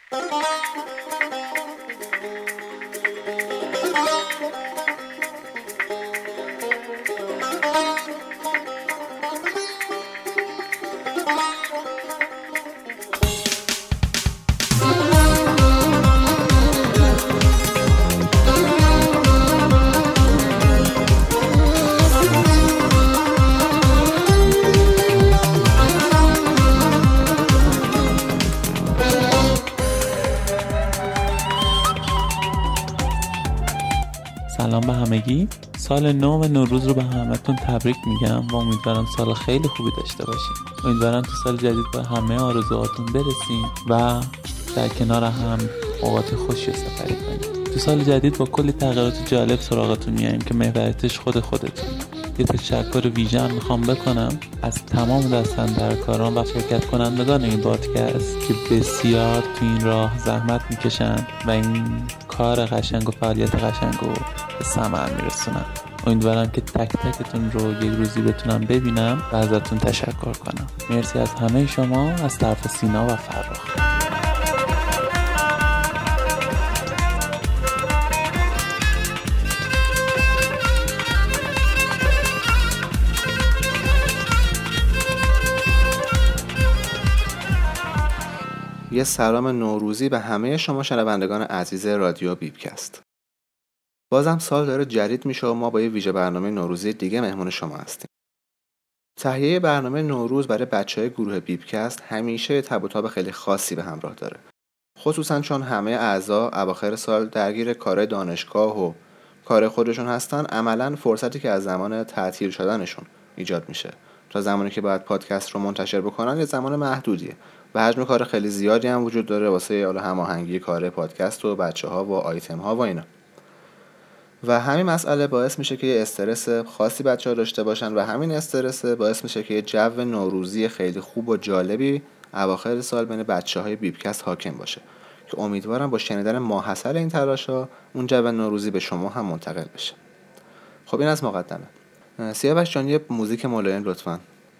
سلام به همگی. سال نو و نوروز رو به همتون تبریک میگم و امیدوارم سال خیلی خوبی داشته باشین. امیدوارم تو سال جدید با همه آرزوهاتون برسین و در کنار هم اوقات خوشی سپری کنید. تو سال جدید با کلی تغییرات جالب سراغتون میایم که محوریتش خودتون. یه تشکر ویژه میخوام بکنم از تمام دستاندرکاران و شرکت کنندگان این پادکست که بسیار تو این راه زحمت میکشن و این کار قشنگ و فعالیت قشنگ رو به ثمر میرسونن. امیدوارم که تک تکتون رو یک روزی بتونم ببینم و ازتون تشکر کنم. مرسی از همه شما از طرف سینا و فرخ. یه سلام نوروزی به همه شما شنوندگان عزیز رادیو بیبکست. بازم سال داره جدید میشه و ما با یه ویژه برنامه نوروزی دیگه مهمون شما هستیم. تهیه برنامه نوروز برای بچهای گروه بیبکست همیشه تب و تاب خیلی خاصی به همراه داره. خصوصا چون همه اعضا اواخر سال درگیر کار دانشگاه و کار خودشون هستن، عملاً فرصتی که از زمان تعطیل شدنشون ایجاد میشه تا زمانی که باید پادکست رو منتشر بکنن یه زمان محدودیه و حجم کار خیلی زیادی هم وجود داره واسه هماهنگی کار پادکست و بچه‌ها و آیتم‌ها و اینا. و همین مسئله باعث میشه که یه استرس خاصی بچه‌ها داشته باشن و همین استرس باعث میشه که یه جو نوروزی خیلی خوب و جالبی اواخر سال بین بچه‌های بیبکست حاکم باشه که امیدوارم با شنیدن ماحصل این تلاش‌ها اون جو نوروزی به شما هم منتقل بشه. خب این از مقدمه. سیاوش جان یه موزیک ملایم لطفاً.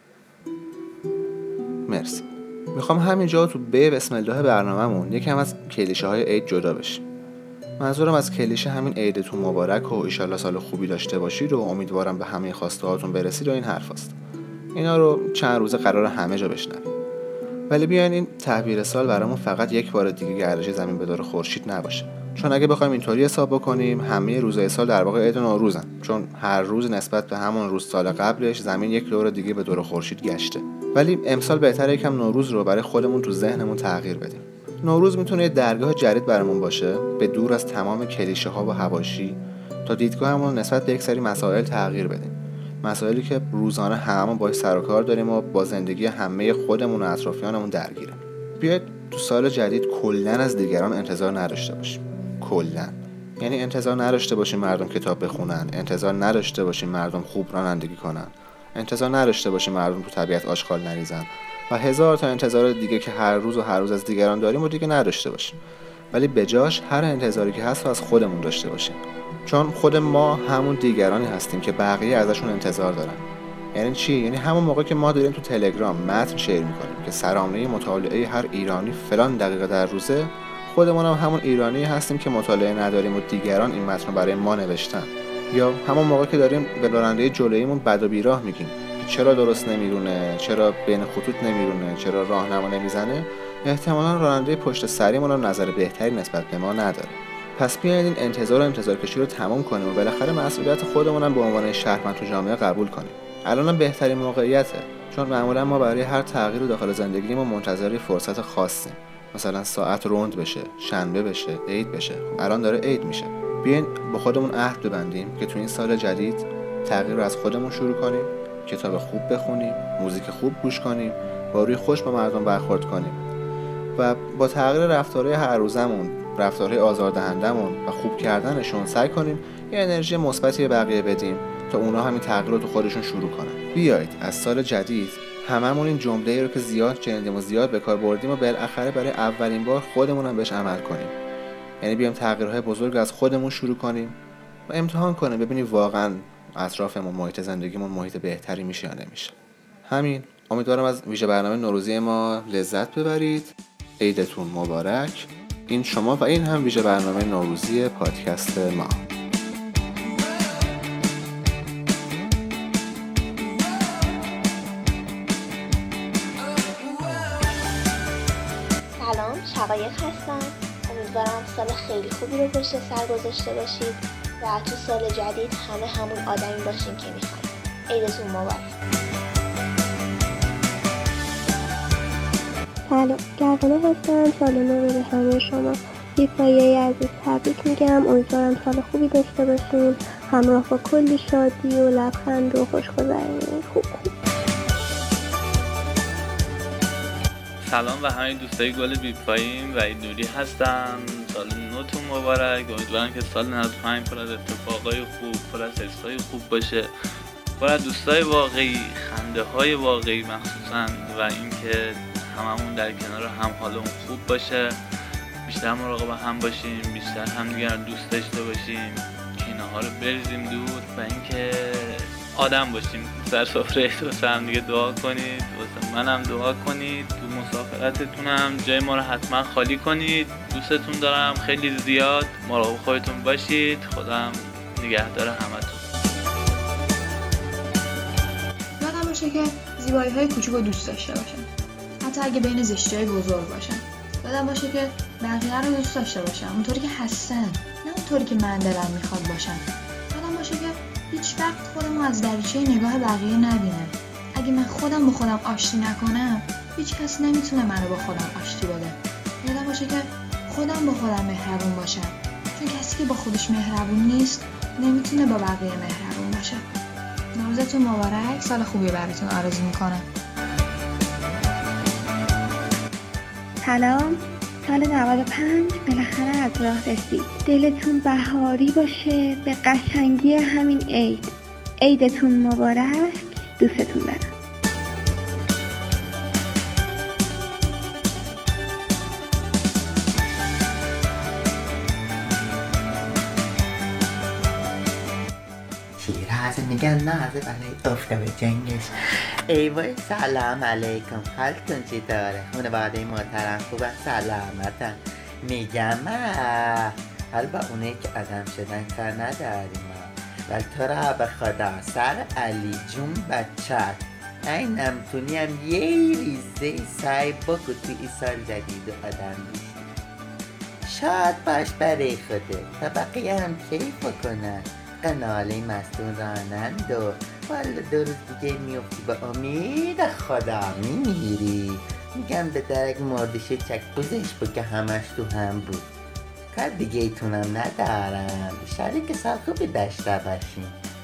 مرسی. میخوام همینجا تو بسم الله برنامه‌مون یکم از کلیشه‌های عید جدا بشیم. منظورم از کلیشه همین عیدتون مبارک و ایشالله سال خوبی داشته باشید و امیدوارم به همه خواسته هاتون برسید و این حرف هست. اینا رو چند روزه قرار همه جا بشنویم. ولی بیاین این تعبیر سال برامون فقط یک بار دیگه گردش زمین به دور خورشید نباشه. چون اگه بخوایم اینطوری حساب بکنیم همه روزهای سال در واقع عید نوروزن، چون هر روز نسبت به همون روز سال قبلش زمین یک دور دیگه به دور خورشید گشته. ولی امسال بهتره یکم نوروز رو برای خودمون تو ذهنمون تغییر بدیم. نوروز میتونه یه درگاه جدید برامون باشه، به دور از تمام کلیشه ها و حواشی، تا دیدگاهمون نسبت به یک سری مسائل تغییر بدیم. مسائلی که روزانه هممون باهاش سر و کار داریم و با زندگی همه خودمون و اطرافیانمون درگیریم. بیاید تو سال جدید کلاً از دیگران انتظار نداشته باشیم. کلاً یعنی انتظار نداشته باشیم مردم کتاب بخونن، انتظار نداشته باشیم مردم خوب رانندگی کنن، انتظار نداشته باشیم مردم تو طبیعت آشغال نریزن و هزار تا انتظار دیگه که هر روز از دیگران داریم و دیگه نداشته باشیم. ولی بجاش هر انتظاری که هست رو از خودمون داشته باشیم، چون خود ما همون دیگرانی هستیم که بقیه ازشون انتظار دارن. یعنی چی؟ یعنی همون موقع که ما داریم تو تلگرام متن شیر میکنیم که سرآمنه مطالعه هر ایرانی فلان دقیقه در روزه، خودمون هم همون ایرانی هستیم که مطالعه نداریم و دیگران این متن رو برای ما نوشتن. یا همون موقع که داریم به راننده جلویمون بد و بیراه میگیم چرا درست نمیرونه، چرا بین خطوط نمیرونه، چرا راهنما نمیزنه، احتمالاً راننده پشت سریمون هم نظر بهتری نسبت به ما نداره. پس بیاید این انتظار کشی رو تمام کنیم و بالاخره مسئولیت خودمون هم به عنوان شهروند تو جامعه قبول کنیم. الانم بهترین موقعیته، چون معمولا ما برای هر تغییر داخل زندگیمون منتظر فرصت خاصیم. مثلا ساعت روند بشه، شنبه بشه، عید بشه. الان داره عید میشه. بیاین با خودمون عهد ببندیم که تو این سال جدید تغییر رو از خودمون شروع کنیم، کتاب خوب بخونیم، موزیک خوب گوش کنیم، با روی خوش با مردم برخورد کنیم و با تغییر رفتارهای هر روزمون، رفتارهای آزاردهندمون و خوب کردنشون سعی کنیم یه انرژی مثبتی به بقیه بدیم تا اونا همین تغییر رو تو خودشون شروع کنن. بیایید از سال جدید هممون این جمله‌ای رو که زیاد شنیدیم و زیاد به کار بردیم و بالاخره برای اولین بار خودمون هم بهش عمل کنیم. یعنی بیایم تغییرهای بزرگ از خودمون شروع کنیم و امتحان کنیم ببینیم واقعاً اطرافمون، محیط زندگیمون محیط بهتری میشه یا نمیشه. همین. امیدوارم از ویژه برنامه نوروزی ما لذت ببرید. عیدتون مبارک. این شما و این هم ویژه برنامه نوروزی پادکست ما. سلام، شقایق هستم. امیدوارم سال خیلی خوبی رو پشت سر گذاشته باشید و تو سال جدید همون آدمی باشین که میخواید. عیدتون مبارک. سلام، گردانه هستم. سال نو به همه شما. یه پایه عزیز تبریک میگم. امیدوارم سال خوبی داشته باشین، همراه با کلی شادی و لبخند و خوشگذرونی خوب. سلام به همه دوستای گل بیپاییم و عید نوری هستم. سال نوتون مبارک. امیدوارم که سال 95 پر از اتفاقای خوب، پر از حسای خوب باشه، پر از دوستای واقعی، خنده های واقعی مخصوصا، و اینکه هممون در کنار هم حالمون خوب باشه، بیشتر مراقب هم باشیم، بیشتر همدیگه رو دوست داشته باشیم، کینه ها رو بریزیم دور و اینکه آدم باشیم. سر سفره واسه هم دیگه دعا کنید، واسه منم دعا کنید. تو مسافرتتونم جای ما رو حتما خالی کنید. دوستتون دارم خیلی زیاد. مراقب خودتون باشید. خدا نگهدار همتون. یادم باشه که زیبایی‌های کوچیک رو دوست داشته باشم، حتی اگه بین زشتی‌های بزرگ باشن. یادم باشه که بقیه رو دوست داشته باشم اونطوری که هستن، نه اونطوری که من دلم میخواد باشن. یادم باشه که هیچ وقت خودمو از دریچه نگاه بقیه نبینم. اگه من خودم با خودم آشتی نکنم، هیچ کس نمیتونه منو با خودم آشتی بده. یادم باشه که خودم با خودم مهربون باشم، چون کسی که با خودش مهربون نیست نمیتونه با بقیه مهربون باشه. نوروزتون مبارک. سال خوبی براتون آرزو میکنم. سلام، سال 95 بالاخره از راه رسید. دلتون بهاری باشه به قشنگی همین عید. عیدتون مبارک. دوستتون دارم. شیراز میگن نازه برای افتاده جنگش. ایوای سلام علیکم، حالتون چی داره؟ خانواده محترم خوبه؟ سلامتن؟ میگم حال با اونه که آدم شدن کار نداریم، ولی تو را به خدا سر علی جون بچت اینم تونیم یه ریزه سعی بکن توی این سال جدید و آدم بیشی. شاد باش برای خوده تا بقیه هم کیف بکنن. قناله مستون رانند و والا 2 روز دیگه میفتی با امید خدا میمیری. میگم به درک مردشه چک گذش بود که همش تو هم بود. کار دیگه ایتونم ندارم. شاید که سال خوبی داشته باشیم.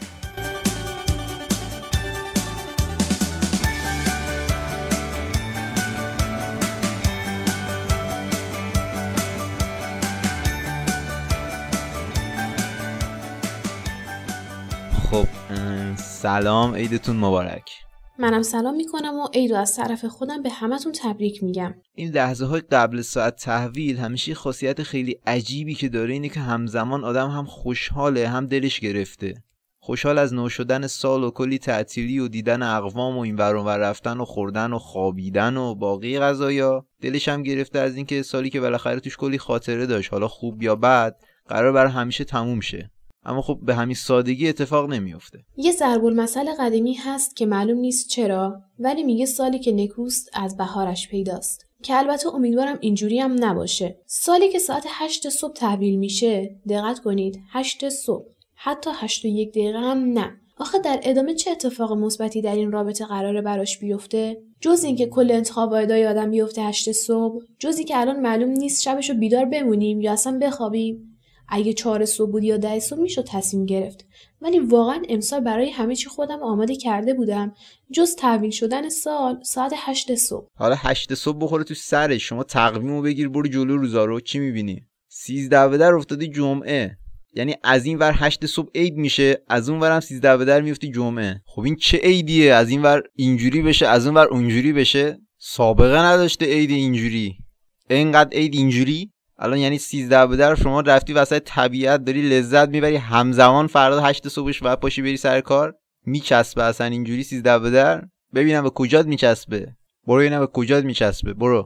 خب سلام، عیدتون مبارک. منم سلام میکنم و عیدو از طرف خودم به همتون تبریک میگم. این لحظه های قبل ساعت تحویل همیشه خاصیت خیلی عجیبی که داره اینه که همزمان آدم هم خوشحاله هم دلش گرفته. خوشحال از نو شدن سال و کلی تعطیلی و دیدن اقوام و این ور اون ور رفتن و خوردن و خوابیدن و باقی غذایا. دلش هم گرفته از اینکه سالی که بالاخره توش کلی خاطره داشت، حالا خوب یا بد، قرار برای همیشه تموم شه. اما خب به همین سادگی اتفاق نمیفته. یه ضرب المثل قدیمی هست که معلوم نیست چرا، ولی میگه سالی که نکوست از بهارش پیداست. که البته امیدوارم اینجوری هم نباشه. سالی که ساعت 8 صبح تحویل میشه، دقت کنید 8 صبح، حتی 8 و 1 دقیقه هم نه. آخه در ادامه چه اتفاق مثبتی در این رابطه قراره براش بیفته؟ جز اینکه کل انتخاب آیدای آدم بیفته 8 صبح، جز اینکه الان معلوم نیست شبشو بیدار بمونیم یا اصلا بخوابیم. اگه 4 صبح بود یا 10 صبح میشد تصمیم گرفت، ولی واقعا امسال برای همه چی خودم آماده کرده بودم جز تحویل شدن سال ساعت 8 صبح. حالا 8 صبح بخوره تو سرش. شما تقویمو بگیر برو جلو روزا رو، چی میبینی؟ 13 به در افتادی جمعه، یعنی از این ور 8 صبح عید میشه، از اون ورم 13 به در میفتی جمعه. خب این چه عیدیه؟ از این ور اینجوری بشه از اون ور اونجوری بشه. سابقه نداشته عید اینجوری، اینقدر عید اینجوری. الان یعنی 13 به در شما رفتی وسط طبیعت داری لذت میبری، همزمان فردا 8 صبحش بعد پاشی بری سر کار. میچسبه اصلا اینجوری 13 به در؟ ببینم به کجات میچسبه. برو ببینم به کجات میچسبه. برو.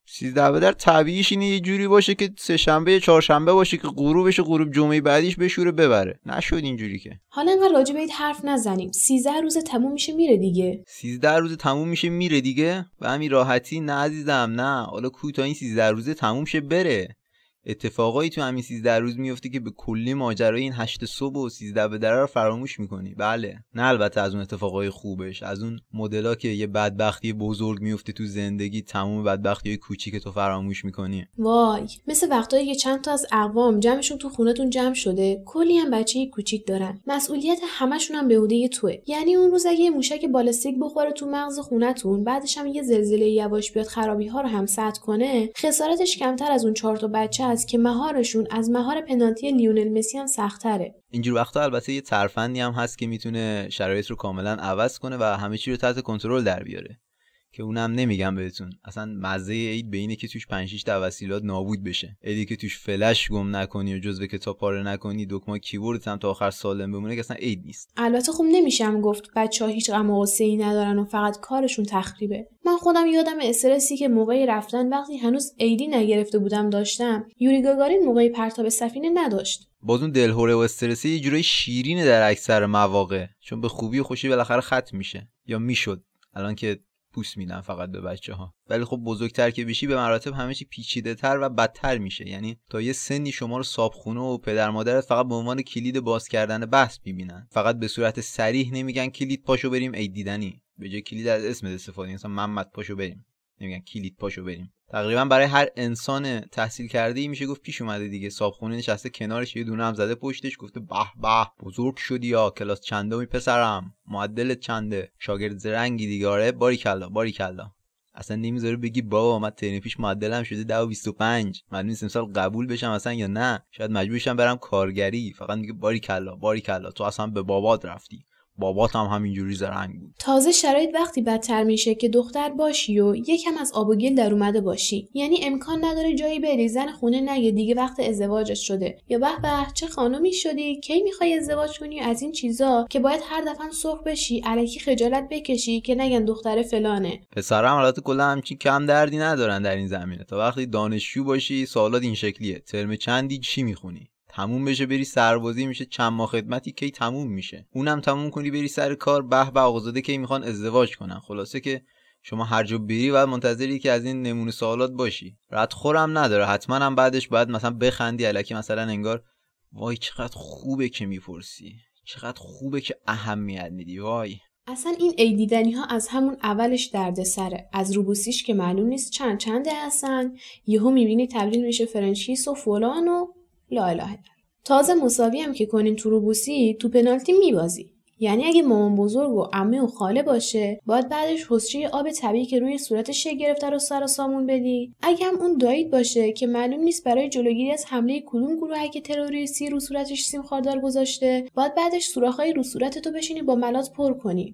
13 به در طبیعیش اینه یه جوری باشه که سه شنبه یا چهارشنبه باشه که غروبش غروب جمعه بعدیش بشوره ببره. نشد اینجوری که. حالا انقدر راجع به این حرف نزنیم. 13 روز تموم میشه میره دیگه. 13 روز تموم میشه میره دیگه؟ به همین راحتی نه عزیزم، نه. حالا کوتاه این 13 روزه تموم شه بره. اتفاقایی تو همین 13 روز میفته که به کلی ماجرای این 8 صبح و 13 به در رو فراموش میکنی. بله، نه البته از اون اتفاقای خوبش، از اون مدلا که یه بدبختی بزرگ میفته تو زندگی، تمام بدبختیای کوچیک تو فراموش میکنی. وای، مثل وقتایی که چند تا از اقوام جمعشون تو خونتون جمع شده، کلی هم بچه‌ی کوچیک دارن، مسئولیت همشون هم به عهده توئه. یعنی اون روز اگه موشک بالستیک بخوره تو مغز خونتون، بعدش هم یه زلزله یواش بیاد خرابی‌ها رو هم سد کنه، خسارتش کمتر از اون 4 تا بچه است که مهارشون از مهار پنالتی لیونل مسی هم سخت‌تره. اینجور وقتا البته یه ترفندی هم هست که میتونه شرایط رو کاملا عوض کنه و همه چی رو تحت کنترل در بیاره، که اونم نمیگم بهتون. اصلا مزه عید به اینه که توش 5-6 تا وسیلات نابود بشه. عیدی که توش فلش گم نکنی و جزو کتاب پاره نکنی، دکمه کیبوردت هم تا آخر سالم بمونه، که اصلا عید نیست. البته خب نمیشم گفت بچه‌ها هیچ غم و غصه‌ای ندارن و فقط کارشون تخریبه. من خودم یادم استرسی که موقع رفتن وقتی هنوز عیدی نگرفته بودم داشتم. یوری گاگارین موقع پرتاب سفینه نداشت. باز اون دلهوره و استرسی یه جورای شیرینه در اکثر مواقع، چون به خوبی و خوشی بالاخره ختم میشه، یا میشد. الان که پوست میدن فقط به بچه‌ها، ولی خب بزرگتر که بشی به مراتب همه چی پیچیده‌تر و بدتر میشه. یعنی تا یه سنی شما رو صابخونه و پدر مادرت فقط به عنوان کلید باز کردن بحث میبینن، فقط به صورت صریح نمیگن کلید پاشو بریم عید دیدنی، به جای کلید از اسم استفاده، مثلا محمد پاشو بریم، نمیگن کلید پاشو بریم. تقریبا برای هر انسان تحصیل کرده‌ای میشه گفت پیش اومده دیگه، صابخونه نشسته کنارش، یه دونه هم زده پشتش، گفته به به بزرگ شدی، یا کلاس چندمی پسرم، معدلت چنده، شاگرد زرنگی دیگه. آره باریکلا باریکلا. اصلا نمیذاره بگی بابا من ترم پیش معدلم شده 10.25، معلوم نیست امسال قبول بشم اصلا یا نه، شاید مجبور شم برم کارگری. فقط میگه باریکلا باریکلا، تو اصلا به بابات رفتی، بابات هم همینجوری زرنگ بود. تازه شرایط وقتی بدتر میشه که دختر باشی و یکم از آب و گل در اومده باشی، یعنی امکان نداره جایی بری زن خونه نگه دیگه وقت ازدواجت شده، یا به به چه خانومی شدی، کی میخوای ازدواج کنی، از این چیزا که باید هر دفعه سرخ بشی، الکی خجالت بکشی که نگن دختر فلانه. پسرام البته کلا همچین کم دردی ندارن در این زمینه. تا وقتی دانشجو باشی سوالات این شکلیه: ترم چندی، چی میخونی، تموم بشه بری سربازی، میشه چند ماه خدمتی، کی تموم میشه، اونم تموم کنی بری سر کار، به به آقازاده کی میخوان ازدواج کنن. خلاصه که شما هر جا بری باید منتظری که از این نمونه سوالات باشی. ردخورم نداره، حتما هم بعدش باید مثلا بخندی الکی، مثلا انگار وای چقدر خوبه که میپرسی، چقدر خوبه که اهمیت میدی. وای اصلا این عید دیدنی ها از همون اولش دردسره، از روبوسیش که معلوم نیست چنده هستن، یهو میبینی تبدیل میشه فرنچیس و فلان و لا اله الا الله. تازه مساوی هم که کنین تو روبوسی، تو پنالتی میبازی. یعنی اگه مامان بزرگ و عمه و خاله باشه، باید بعدش حسچه آب طبیعی که روی صورتش گرفته رو سر و سامون بدی. اگه هم اون دایید باشه که معلوم نیست برای جلوگیری از حمله کدوم گروهک تروریستی رو صورتش سیم خاردار گذاشته، باید بعدش سوراخای رو صورتتو بشینی با ملات پر کنی.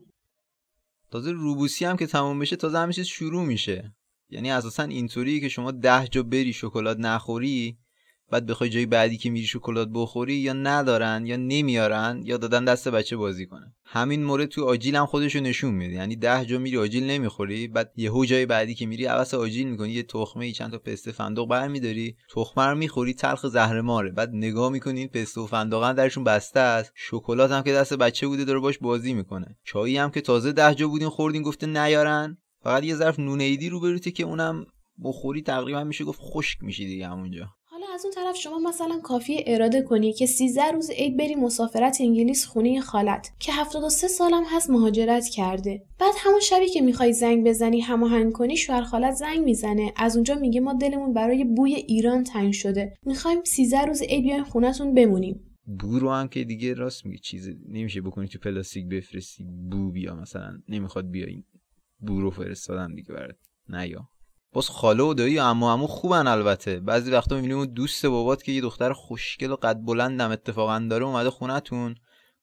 تازه روبوسی هم که تموم بشه تازه همه چیز شروع میشه. یعنی اساسا اینطوریه که شما 10 جا بری شکلات نخوری، بعد بخوای جای بعدی که میری شکلات بخوری یا ندارن یا نمیارن یا دادن دست بچه بازی کنه. همین مورد تو آجیل هم خودشو نشون میده. یعنی 10 جا میری آجیل نمیخوری، بعد یهو جای بعدی که میری عوض آجیل میکنی، یه تخمه چند تا پسته فندق برمیداری، تخمه رو میخوری، تلخ زهرماره، بعد نگاه میکنی این پسته و فندقا درشون بسته است، شکلات هم که دست بچه بوده داره باش بازی میکنه، چایی هم که تازه 10 جا بودین خوردین گفته نیارن، فقط یه ظرف نون عیدی رو بروته که اونم بخوری تقریبا میشه گفت خشک میشی دیگه همونجا. از اون طرف شما مثلا کافیه اراده کنی که 13 روز عید بری مسافرت انگلیس خونه خالت که 73 سالم هست مهاجرت کرده. بعد همون شبی که میخوای زنگ بزنی هماهنگ کنی، شوهر خالت زنگ میزنه، از اونجا میگه ما دلمون برای بوی ایران تنگ شده، میخوایم 13 روز عید بیایم خونتون بمونیم. بو رو هم که دیگه راست میگه چیزی نمیشه بکنی تو پلاستیک بفرستی بو بیا، مثلا نمیخواد بیاین بو رو فرستادن دیگه برات نیا. باز خاله و دایی و عمو خوبن البته. بعضی وقتا میبینیم اون دوست بابات که یه دختر خوشگل و قد بلندم اتفاقا داره اومده خونتون،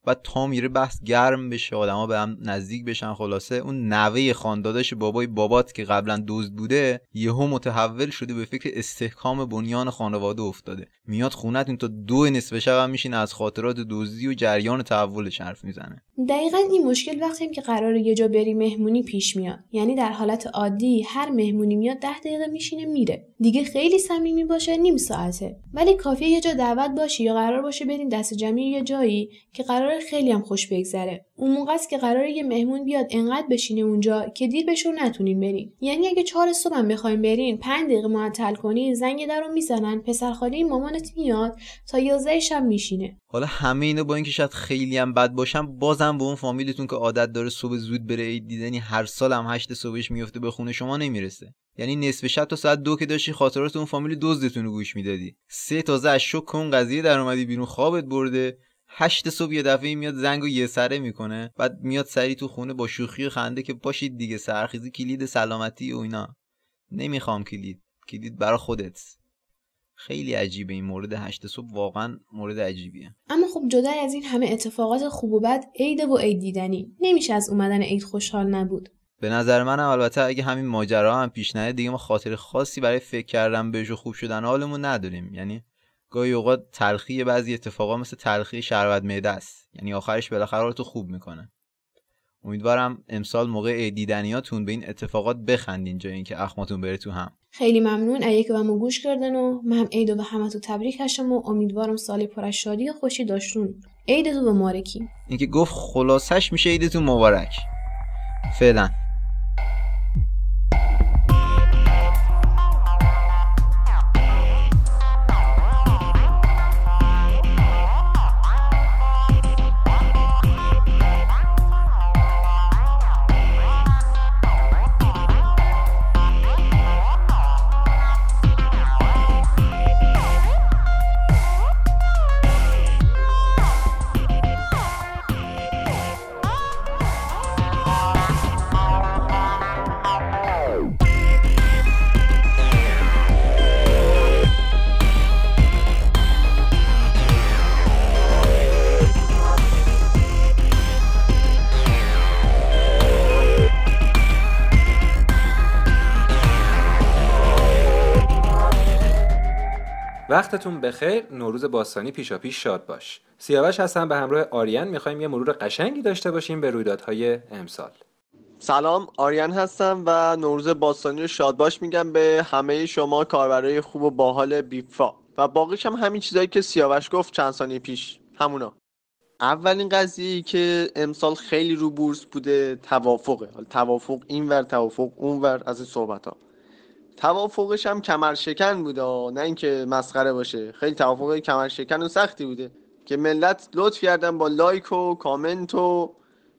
و تا میره بحث گرم بشه، آدما به هم نزدیک بشن. خلاصه اون نوه خانداداش بابای بابات که قبلا دزد بوده یهو متحول شده به فکر استحکام بنیان خانواده افتاده، میاد خونتون تا 2 نصف شب میشینه از خاطرات دزدی و جریان تحولش حرف میزنه. دقیقاً این مشکل وقتی که قراره یه جا بری مهمونی پیش میاد. یعنی در حالت عادی هر مهمونی میاد 10 دقیقه میشینه میره، دیگه خیلی صمیمی باشه نیم ساعته. ولی کافیه یه جا دعوت باشی یا قرار باشه برین دست جمعی یه جایی که قراره خیلی هم خوش بگذره، اون موقع است که قراره یه مهمون بیاد انقدر بشینه اونجا که دیر بشه و نتونین برین. یعنی اگه 4 صبح هم بخواید برین 5 دقیقه معطل کنین زنگ درو میزنن، پسرخاله مامانت میاد تا 11 شب میشینه. حالا همه اینا با اینکه شاید خیلی هم بد باشن، بازم به اون فامیلتون که عادت داره صبح زود بره عید دیدنی هر سال هم 8 صبحش میفته به خونه شما نمیرسه. یعنی نصف شب تا ساعت 2 که داشتی خاطرات اون فامیل دزدتون رو گوش میدادی، 3 تازه از شوک اون قضیه در اومدی بیرون خوابت برده، 8 صبح یه دفعه میاد زنگو یه سره میکنه، بعد میاد سری تو خونه با شوخی و خنده که باشید دیگه سرخیزی کلید سلامتی و اینا. نمیخوام کلید برای خودت. خیلی عجیبه این مورد 8 صبح، واقعا مورد عجیبیه. اما خب جدای از این همه اتفاقات خوب و بد، عید و عید دیدنی، نمیشه از اومدن عید خوشحال نبود. به نظر منم البته اگه همین ماجرا هم پیش نیاد دیگه ما خاطر خاصی برای فکر کردن بهش و خوب شدن حالمون نداریم. یعنی گاهی اوقات تلخی بعضی اتفاقا مثل تلخی شربت معده است، یعنی آخرش بالاخره حالتو خوب میکنه. امیدوارم امسال موقع عید دیدنیاتون به این اتفاقات بخندین جای اینکه اخماتون بره تو هم. خیلی ممنون اگه که بهمون گوش کردن و من عید و به همتون تبریک هستم و امیدوارم سال پر از شادی و خوشی داشتون. عیدتون مبارکی. اینکه گفت خلاصش میشه عیدتون مبارک. فعلا. وقتتون بخیر. نوروز باستانی پیشاپیش شاد باش. سیاوش هستم، به همراه آریان میخوایم یه مرور قشنگی داشته باشیم به رویدادهای امسال. سلام، آریان هستم و نوروز باستانی رو شاد باش میگم به همه شما کاربرای خوب و باحال بیفا و باقیش هم همین چیزایی که سیاوش گفت چند ثانیه پیش، همونا. اولین قضیه‌ای که امسال خیلی رو بورس بوده توافقه. توافق اینور توافق اونور از این صحبت‌ها. توافقش هم کمرشکن بوده، نه اینکه مسخره باشه. خیلی توافق کمرشکن و سختی بوده که ملت لطف کردن با لایک و کامنت و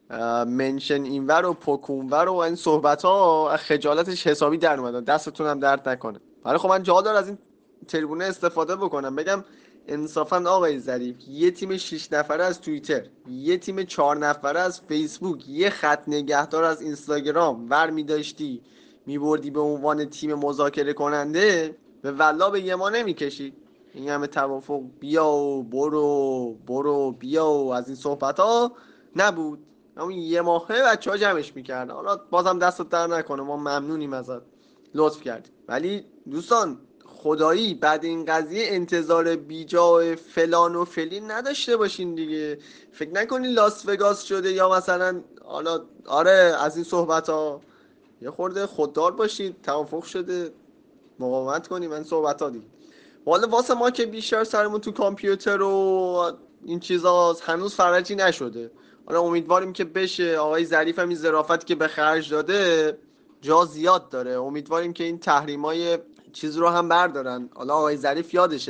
منشن اینور و پوک اونور و این صحبت‌ها، خجالتش حسابی در اومد. دستتون هم درد نکنه. ولی خب من جا داره از این تریبونه استفاده بکنم بگم انصافا آقای ظریف، یه تیم 6 نفره از توییتر، یه تیم 4 نفره از فیسبوک، یه خط نگهدار از اینستاگرام ور می‌داشتی میبردی به عنوان تیم مذاکره کننده، به والله به یه ما نمیکشی. این همه توافق بیا و برو بیا و از این صحبت ها نبود. همون یه ماهه بچه ها جمعش میکردن. حالا بازم دستت در نکنه، ما ممنونیم ازت، لطف کردی. ولی دوستان خدایی بعد این قضیه انتظار بیجا فلان و فلین نداشته باشین دیگه. فکر نکنین لاس وگاس شده یا مثلا حالا آره از این صحبت ها. یه خورده خوددار باشید، توافق شده مقاومت کنیم این صحبت ها دیگه. والا واسه ما که بیشتر سرمون تو کامپیوتر و این چیزا هنوز فرجی نشده. حالا امیدواریم که بشه. آقای ظریف هم این ظرافت که به خرج داده جا زیاد داره. امیدواریم که این تحریمای چیز رو هم بردارن. حالا آقای ظریف یادشه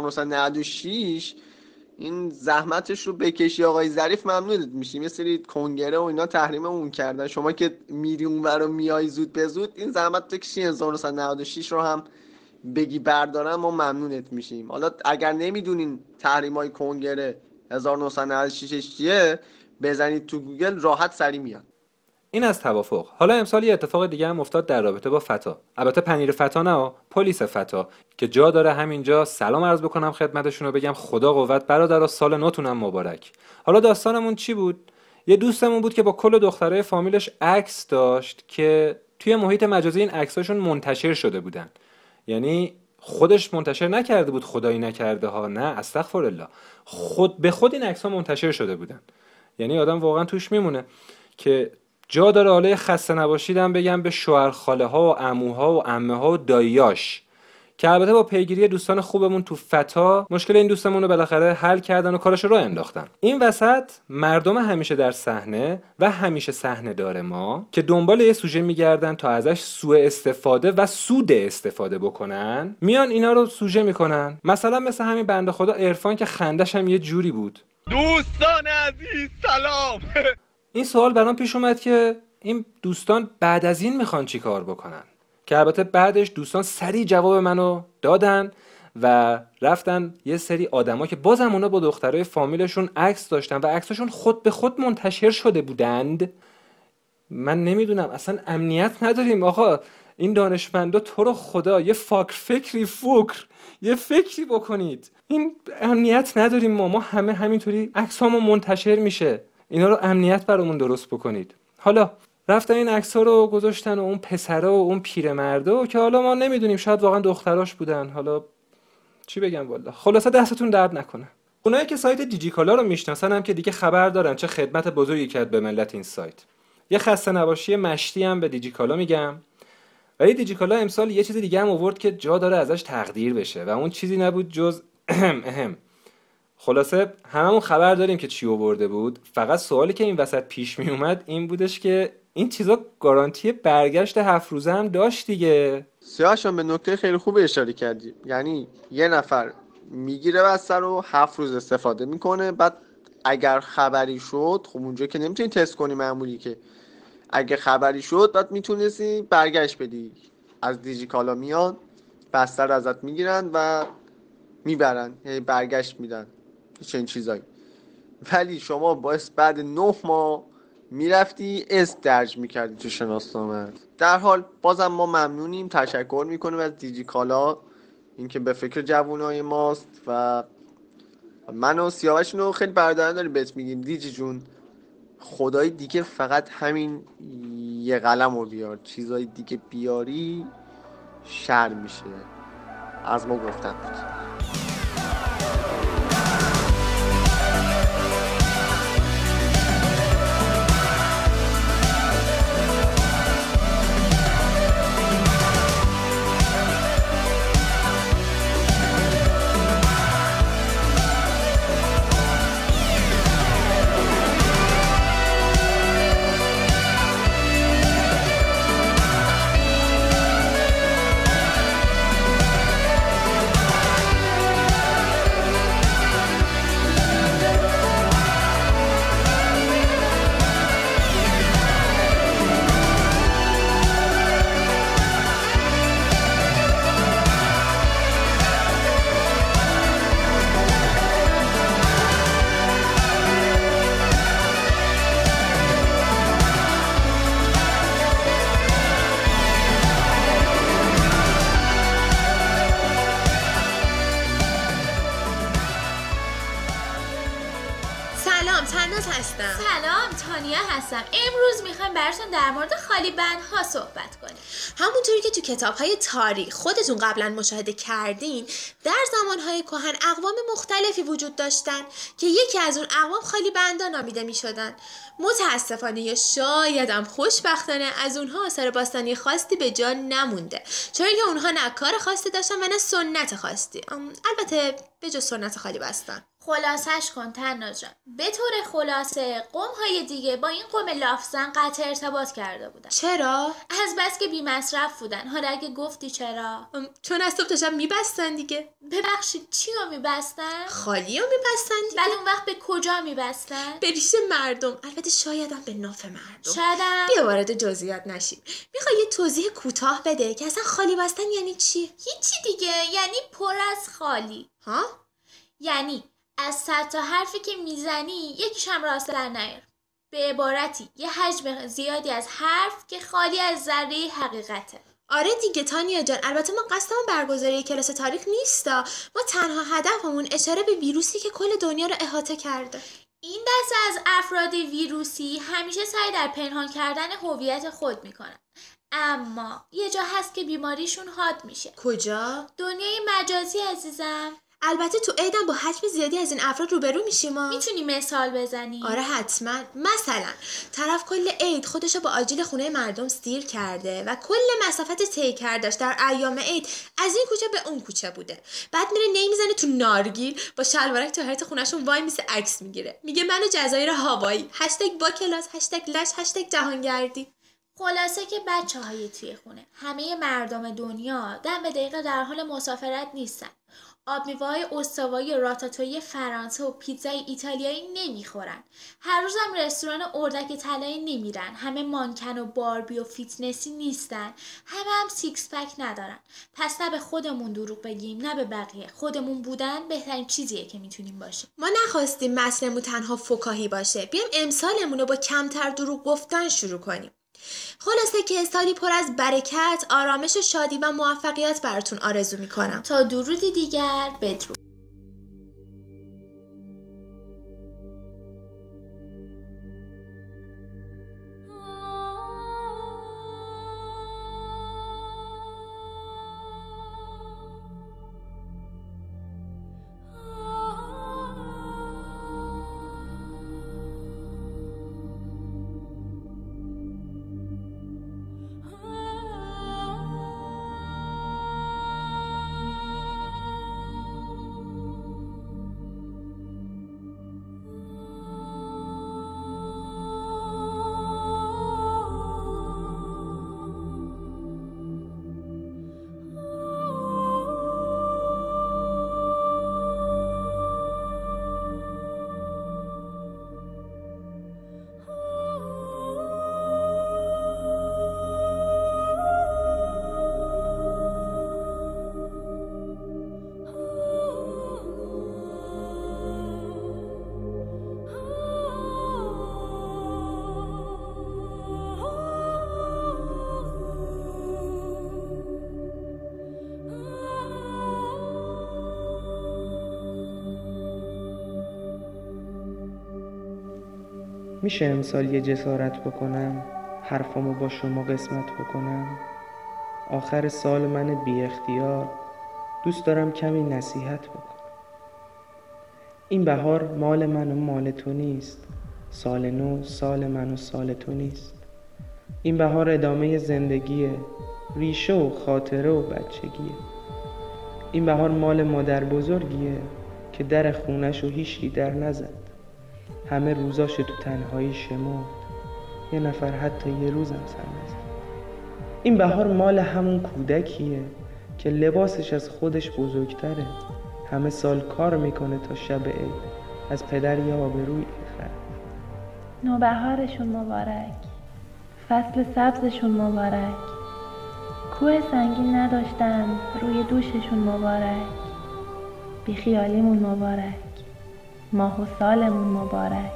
1996 این زحمتش رو بکشی آقای ظریف ممنونت میشیم. یه سری کنگره و اینا تحریم اون کردن. شما که میری اونور و میای زود به زود این زحمت بکشی 1996 رو هم بگی بردارن، ما ممنونت میشیم. حالا اگر نمیدونین تحریمای کنگره 1996 چیه بزنید تو گوگل، راحت سری میاد. این از توافق. حالا امسال یه اتفاق دیگه هم افتاد در رابطه با فتا. البته پنیر فتا نه، پلیس فتا که جا داره همینجا سلام عرض بکنم خدمتشون و بگم خدا قوت برادر، سال نوتونم مبارک. حالا داستانمون چی بود؟ یه دوستمون بود که با کل دخترای فامیلش عکس داشت که توی محیط مجازی این عکساشون منتشر شده بودن. یعنی خودش منتشر نکرده بود، خدایی نکرده ها، نه استغفرالله، خود به خود این عکس‌ها منتشر شده بودن. یعنی آدم واقعا توش میمونه که جا داره حالا خسته نباشیدم بگم به شوهر خاله ها و عموها و عمه ها و داییاش که البته با پیگیری دوستان خوبمون تو فتا مشکل این دوستمون رو بالاخره حل کردن و کارش رو راه انداختن. این وسط مردم همیشه در صحنه و همیشه صحنه دار ما که دنبال یه سوژه میگردن تا ازش سوء استفاده و سود استفاده بکنن، میان اینا رو سوژه میکنن. مثلا مثل همین بنده خدا عرفان که خندش هم یه جوری بود. دوستان عزیز سلام. این سوال برام پیش اومد که این دوستان بعد از این میخوان چی کار بکنن، که البته بعدش دوستان سریع جواب منو دادن و رفتن یه سری آدما که بازم اونا با دخترای فامیلشون عکس داشتن و عکساشون خود به خود منتشر شده بودند. من نمیدونم، اصلا امنیت نداریم آقا. این دانشمندا تو رو خدا یه یه فکری بکنید. این امنیت نداریم ما همه همینطوری عکسامون منتشر میشه. اینا رو امنیت برامون درست بکنید. حالا رفتن این عکس‌ها رو گذاشتن و اون پسرا و اون پیرمردا که حالا ما نمیدونیم شاید واقعا دختراش بودن، حالا چی بگم والا. خلاصه دستتون درد نکنه. اونایی که سایت دیجیکالا رو میشناسن هم که دیگه خبر دارن چه خدمت بزرگی کرد به ملت این سایت. یه خسته نباشی مشتی هم به دیجیکالا میگم. ولی دیجیکالا امسال یه چیز دیگه هم آورد که جا داره ازش تقدیر بشه و اون چیزی نبود جز خلاصه هممون خبر داریم که چی آورده بود. فقط سوالی که این وسط پیش می اومد این بودش که این چیزا گارانتی برگشت 7 روزه هم داشت دیگه. سیاهشان به نکته خیلی خوب اشاره کردی. یعنی یه نفر میگیره بسته رو 7 روز استفاده میکنه، بعد اگر خبری شد، خب اونجا که نمیتونی تست کنی معمولی، که اگه خبری شد بعد میتونستی برگشت بدی. از دیجیکالا میان بسته رو ازت میگیرن و میبرن، یعنی برگشت میدن چنین چیزایی. ولی شما باعث بعد 9 ماه میرفتی درج میکردی تو شناسنامه. در حال بازم ما ممنونیم، تشکر میکنیم از دیجیکالا، اینکه به فکر جوانای ماست و من و سیاوش رو خیلی برادران داریم بهت میگیم دیجی جون خدای دیگه فقط همین یه قلم رو بیار، چیزای دیگه بیاری شر میشه. از ما گفتن بود. سلام، تانیا هستم. امروز میخوایم براتون در مورد خالی بندها صحبت کنیم. همونطوری که تو کتاب‌های تاریخ خودتون قبلا مشاهده کردین، در زمانهای کهن اقوام مختلفی وجود داشتن که یکی از اون اقوام خالی بندا نامیده میشدن. متاسفانه یا شاید هم خوشبختانه از اونها آثار باستانی خاصی به جا نمونده، چون که اونها نه کار خاصی داشتن و نه سنت خاصی، البته به جز سنت خالی بستن. خلاصش کن تنها جان. به طور خلاصه قوم‌های دیگه با این قوم لافزن قطع ارتباط کرده بودن. چرا؟ از بس که بی مصرف بودن. حالا اگه گفتی چرا؟ چون از صبح تا شب میبستن دیگه. ببخشید چی رو میبستن؟ خالی رو میبستن دیگه. بعد اون وقت به کجا میبستن؟ به ریش مردم، البته شاید هم به ناف مردم. شاید هم. بیا وارد جزئیات نشیم. میخوای یه توضیح کوتاه بده که اصلا خالی بستن یعنی چی؟ هیچی دیگه، یعنی پر از خالی. ها؟ یعنی از 100 تا حرفی که میزنی یکیش هم راست در نیار. به عبارتی یه حجم زیادی از حرف که خالی از ذره حقیقته. آره دیگه تانیا جان، البته ما قصدمون برگزاری کلاس تاریخ نیستا، ما تنها هدفمون اشاره به ویروسی که کل دنیا رو احاطه کرده. این دسته از افراد ویروسی همیشه سعی در پنهان کردن هویت خود میکنن، اما یه جا هست که بیماریشون حاد میشه. کجا؟ دنیای مجازی عزیزم. البته تو عیدم با حجم زیادی از این افراد روبرو میشیم. میتونی مثال بزنی؟ آره حتما. مثلا طرف کل عید خودشو با آجیل خونه مردم سیر کرده و کل مسافت طی کردش در ایام عید از این کوچه به اون کوچه بوده، بعد میره میزنه تو نارگیل با شلوارک تو حیاط خونهشون وای میسه عکس میگیره، میگه منو جزایر هاوایی #با کلاس #لش #جهانگردی. خلاصه که بچه‌های توی خونه همه مردم دنیا دم به دقیقه در حال مسافرت نیستن. آب میوه‌های استوایی راتاتوی فرانسه و پیتزای ایتالیایی نمیخورن. هر روزم رستوران اردک طلایی نمیرن. همه مانکن و باربی و فیتنسی نیستن. همه سیکس پک ندارن. پس نه به خودمون دروغ بگیم نه به بقیه. خودمون بودن بهترین چیزیه که میتونیم باشیم. ما نخواستیم متنمون تنها فکاهی باشه. بیایم امسالمون رو با کمتر دروغ گفتن شروع کنیم. خلاصه که سالی پر از برکت، آرامش و شادی و موفقیت براتون آرزو میکنم. تا درودی دیگر، بدرود. میشه امسال یه جسارت بکنم، حرفامو با شما قسمت بکنم؟ آخر سال من بی اختیار دوست دارم کمی نصیحت بکنم. این بهار مال من و مال تو نیست، سال نو سال من و سال تو نیست. این بهار ادامه زندگیه، ریشه و خاطره و بچگیه. این بهار مال مادر بزرگیه که در خونش و هیچی در نزد، همه روزاشو تو تنهایی شمرد، یه نفر حتی یه روزم سر نزد. این بهار مال همون کودکیه که لباسش از خودش بزرگتره، همه سال کار میکنه تا شب عید از پدر یه آبروی بخره. نوبهارشون مبارک، فصل سبزشون مبارک، کوه سنگین نداشتن روی دوششون مبارک، بیخیالیمون مبارک، ماه و سالمون مبارک،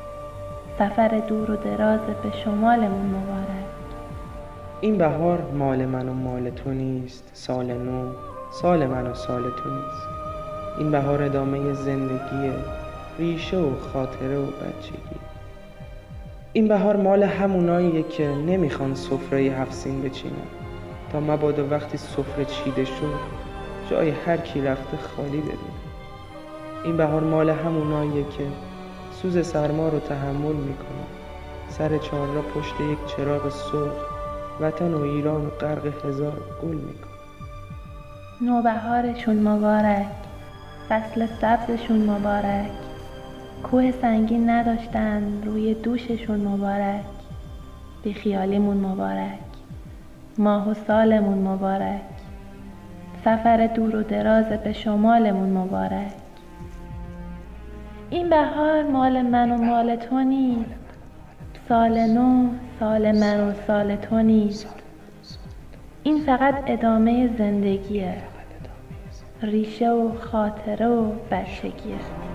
سفر دور و دراز به شمالمون مبارک. این بهار مال من و مال تو نیست، سال نو سال من و سال تو نیست. این بهار ادامه زندگیه، ریشه و خاطره و بچگی. این بهار مال هموناییه که نمیخوان سفره 7 سین بچینن تا مبادا وقتی سفره چیده شد جای هر کی رفته خالی ببینه. این بهار مال هموناییه که سوز سرما رو تحمل میکنه، سر چهارراه پشت یک چراغ سرخ وطن و ایران و غرق هزار گل میکنه. نوبهارشون مبارک، فصل سبزشون مبارک، کوه سنگین نداشتن روی دوششون مبارک، بیخیالیمون مبارک، ماه و سالمون مبارک، سفر دور و دراز به شمالمون مبارک. این بهار مال من و مال تو نیست، سال نو سال من و سال تو نیست. این فقط ادامه زندگیه، ریشه و خاطره و بچگیه.